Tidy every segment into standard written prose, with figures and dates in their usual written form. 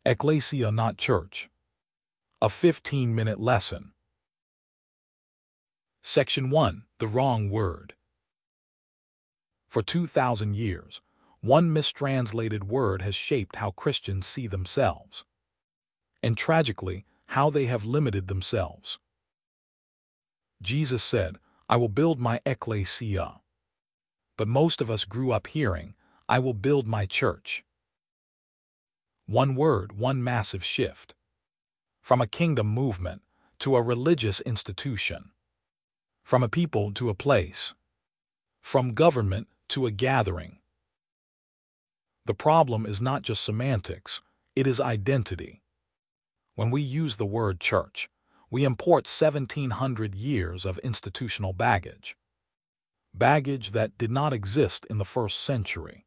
Ecclesia, not church. A 15-minute lesson. Section 1. The wrong word. For 2,000 years, one mistranslated word has shaped how Christians see themselves, and tragically, how they have limited themselves. Jesus said, "I will build my ecclesia." But most of us grew up hearing, "I will build my church." One word, one massive shift. From a kingdom movement to a religious institution. From a people to a place. From government to a gathering. The problem is not just semantics, it is identity. When we use the word church, we import 1,700 years of institutional baggage. Baggage that did not exist in the first century.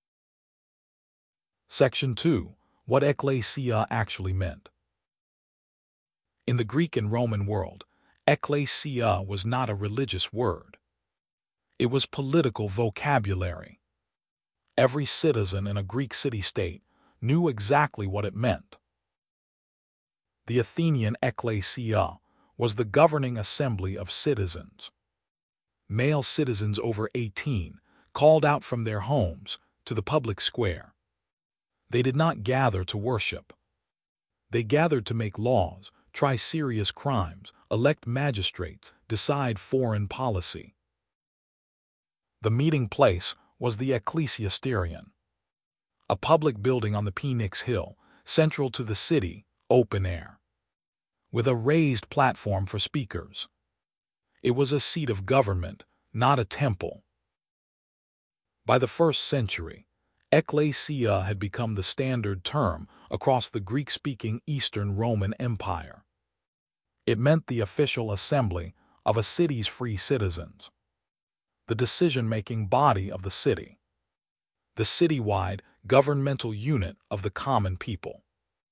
Section 2. What ecclesia actually meant. In the Greek and Roman world, ecclesia was not a religious word. It was political vocabulary. Every citizen in a Greek city-state knew exactly what it meant. The Athenian ecclesia was the governing assembly of citizens. Male citizens over 18 called out from their homes to the public square. They did not gather to worship. They gathered to make laws, try serious crimes, elect magistrates, decide foreign policy. The meeting place was the Ecclesiasterion, a public building on the Phoenix Hill, central to the city, open air, with a raised platform for speakers. It was a seat of government, not a temple. By the 1st century, ecclesia had become the standard term across the Greek-speaking Eastern Roman Empire. It meant the official assembly of a city's free citizens, the decision-making body of the city, the citywide governmental unit of the common people.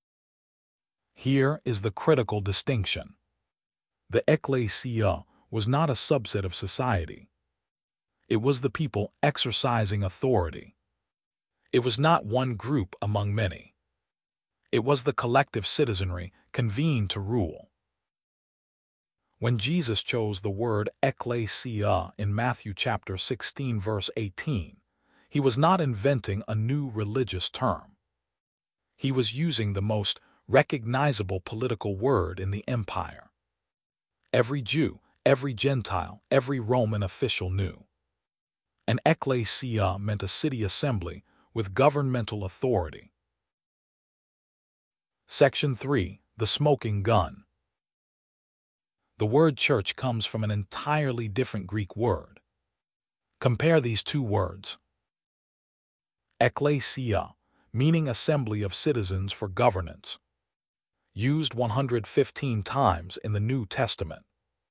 Here is the critical distinction. The ecclesia was not a subset of society. It was the people exercising authority. It was not one group among many. It was the collective citizenry convened to rule. When Jesus chose the word ecclesia in Matthew chapter 16 verse 18, he was not inventing a new religious term. He was using the most recognizable political word in the empire. Every Jew, every Gentile, every Roman official knew. An ecclesia meant a city assembly with governmental authority. Section 3. The smoking gun. The word church comes from an entirely different Greek word. Compare these two words. Ecclesia, meaning assembly of citizens for governance, used 115 times in the New Testament.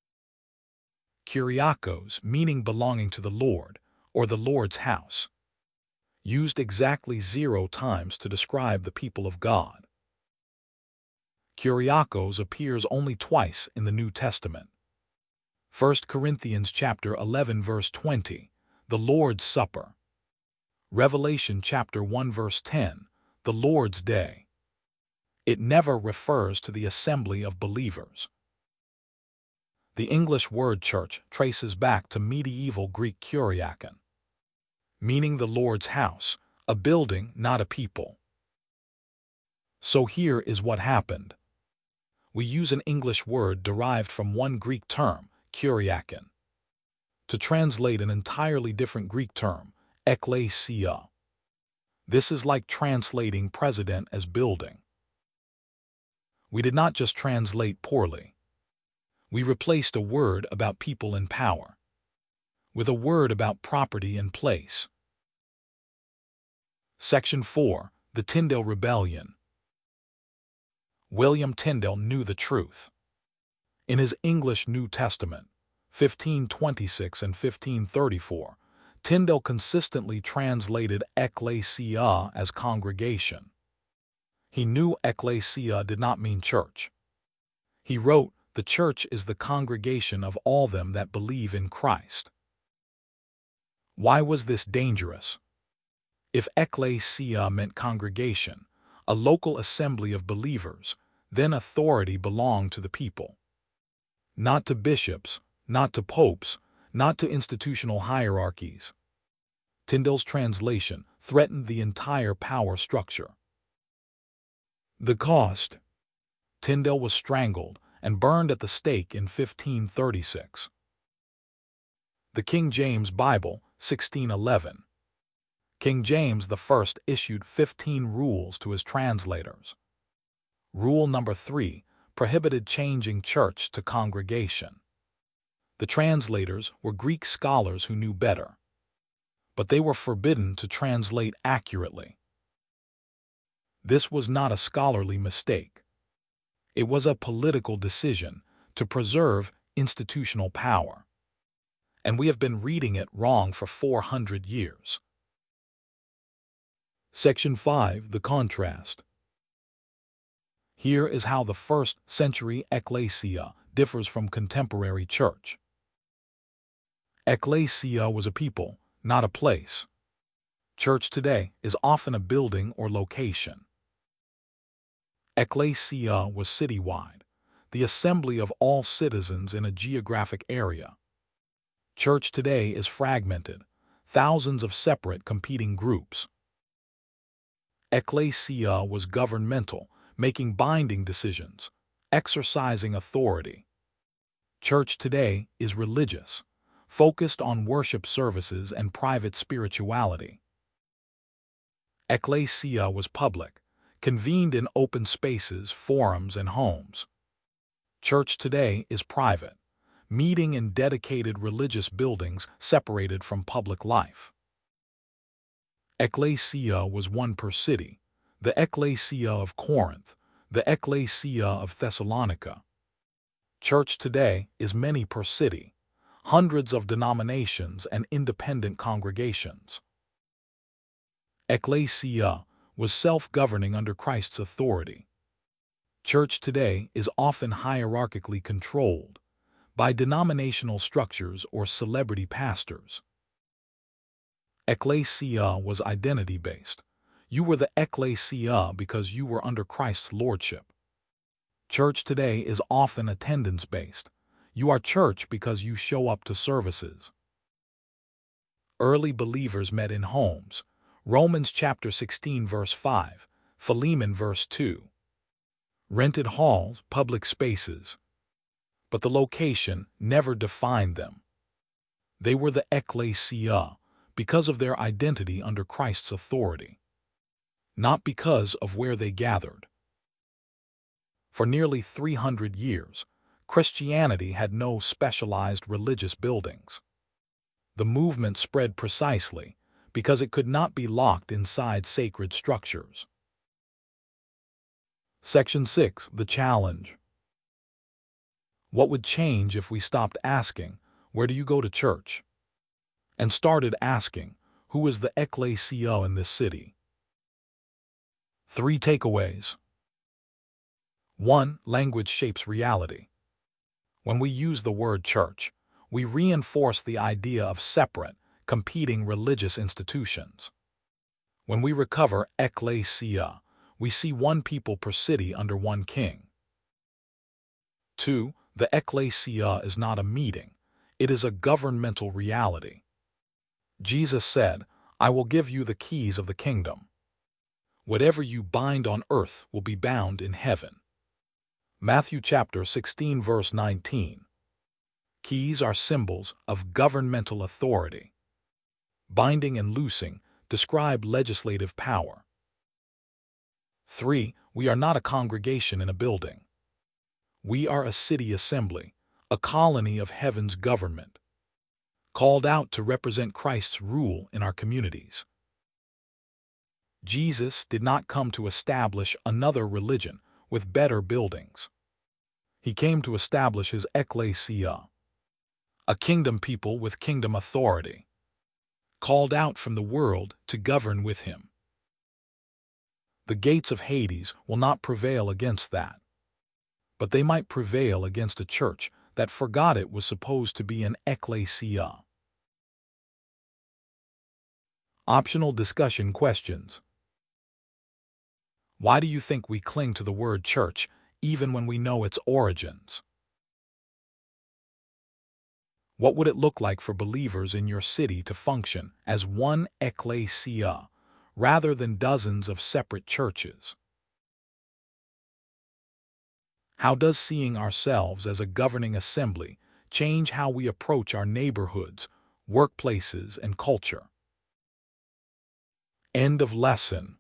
Kyriakos, meaning belonging to the Lord, or the Lord's house, used exactly 0 times to describe the people of God. Kyriakos appears only twice in the New Testament. 1 Corinthians chapter 11 verse 20, the Lord's Supper. Revelation chapter 1 verse 10, the Lord's Day. It never refers to the assembly of believers. The English word church traces back to medieval Greek kyriakon, meaning the Lord's house, a building, not a people. So here is what happened. We use an English word derived from one Greek term, kyriakon, to translate an entirely different Greek term, ecclesia. This is like translating president as building. We did not just translate poorly. We replaced a word about people in power with a word about property and place. Section 4. The Tyndale Rebellion. William Tyndale knew the truth. In his English New Testament, 1526 and 1534, Tyndale consistently translated ecclesia as congregation. He knew ecclesia did not mean church. He wrote, "The church is the congregation of all them that believe in Christ." Why was this dangerous? If ecclesia meant congregation, a local assembly of believers, then authority belonged to the people. Not to bishops, not to popes, not to institutional hierarchies. Tyndale's translation threatened the entire power structure. The cost. Tyndale was strangled and burned at the stake in 1536. The King James Bible, 1611. King James I issued 15 rules to his translators. Rule number 3 prohibited changing church to congregation. The translators were Greek scholars who knew better, but they were forbidden to translate accurately. This was not a scholarly mistake. It was a political decision to preserve institutional power. And we have been reading it wrong for 400 years. Section 5. The contrast. Here is how the first-century ecclesia differs from contemporary church. Ecclesia was a people, not a place. Church today is often a building or location. Ecclesia was citywide, the assembly of all citizens in a geographic area. Church today is fragmented, thousands of separate competing groups. Ecclesia was governmental, making binding decisions, exercising authority. Church today is religious, focused on worship services and private spirituality. Ecclesia was public, convened in open spaces, forums, and homes. Church today is private, meeting in dedicated religious buildings separated from public life. Ecclesia was one per city, the Ecclesia of Corinth, the Ecclesia of Thessalonica. Church today is many per city, hundreds of denominations and independent congregations. Ecclesia was self-governing under Christ's authority. Church today is often hierarchically controlled by denominational structures or celebrity pastors. Ecclesia was identity-based. You were the ecclesia because you were under Christ's lordship. Church today is often attendance-based. You are church because you show up to services. Early believers met in homes. Romans chapter 16 verse 5, Philemon verse 2. Rented halls, public spaces. But the location never defined them. They were the ecclesia because of their identity under Christ's authority, not because of where they gathered. For nearly 300 years, Christianity had no specialized religious buildings. The movement spread precisely because it could not be locked inside sacred structures. Section 6. The challenge. What would change if we stopped asking, "Where do you go to church?" and started asking, "Who is the ecclesia in this city?" 3 takeaways. 1. Language shapes reality. When we use the word church, we reinforce the idea of separate, competing religious institutions. When we recover ecclesia, we see one people per city under one king. 2. The ecclesia is not a meeting. It is a governmental reality. Jesus said, "I will give you the keys of the kingdom. Whatever you bind on earth will be bound in heaven." Matthew chapter 16 verse 19. Keys are symbols of governmental authority. Binding and loosing describe legislative power. 3. We are not a congregation in a building. We are a city assembly, a colony of heaven's government, called out to represent Christ's rule in our communities. Jesus did not come to establish another religion with better buildings. He came to establish his ecclesia, a kingdom people with kingdom authority, called out from the world to govern with him. The gates of Hades will not prevail against that, but they might prevail against a church that forgot it was supposed to be an ecclesia. Optional discussion questions. Why do you think we cling to the word church even when we know its origins? What would it look like for believers in your city to function as one ecclesia rather than dozens of separate churches? How does seeing ourselves as a governing assembly change how we approach our neighborhoods, workplaces, and culture? End of lesson.